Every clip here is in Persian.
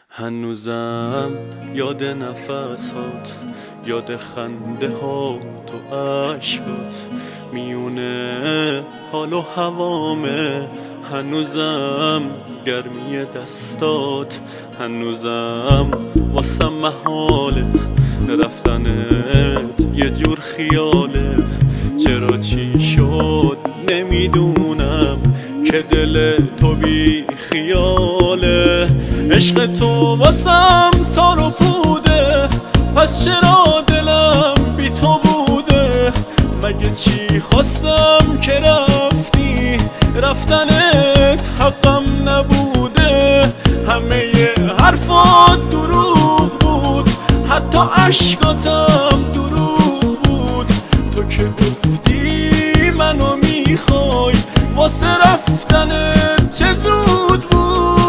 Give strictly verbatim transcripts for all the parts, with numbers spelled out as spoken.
هنوزم یاد نفسات، یاد خنده ها تو عشقات، میونه حال و هوامه. هنوزم گرمی دستات، هنوزم واسم محاله رفتنت یه جور خیاله. چرا چی شد نمیدونم که دل تو بی خیاله. عشق تو واسم تار و پوده، پس چرا دلم بی تو بوده؟ مگه چی خواستم که رفتی؟ رفتنت حقم نبوده. همه حرفات دروغ بود، حتی عشقاتم دروغ بود. تو که گفتی منو میخوای، واسه رفتنت چه زود بود.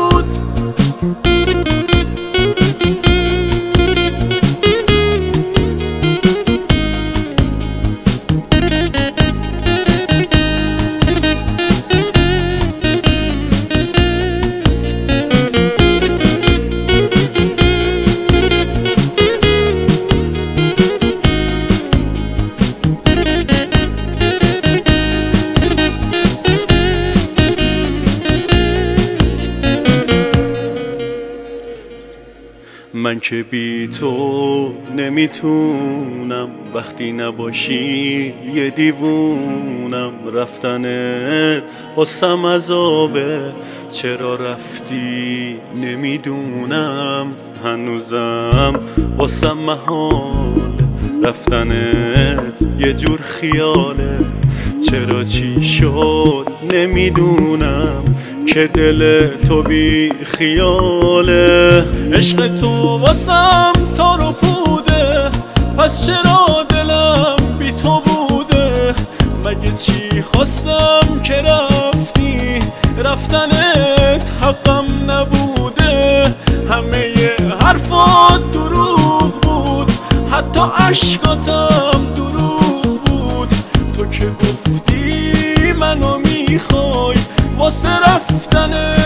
من که بی تو نمیتونم، وقتی نباشی یه دیوونم. رفتنت واسم عذابه، چرا رفتی نمیدونم. هنوزم واسم محاله رفتنت یه جور خیاله. چرا چی شد نمیدونم که دل تو بی خیاله. عشق تو واسم تار و پوده، پس چرا دلم بی تو بوده؟ مگه چی خواستم که رفتی؟ رفتنت حقم نبوده. همه حرفات دروغ بود، حتی عشقاتم دروغ بود. تو که گفتی منو میخوای، واسه رفتنت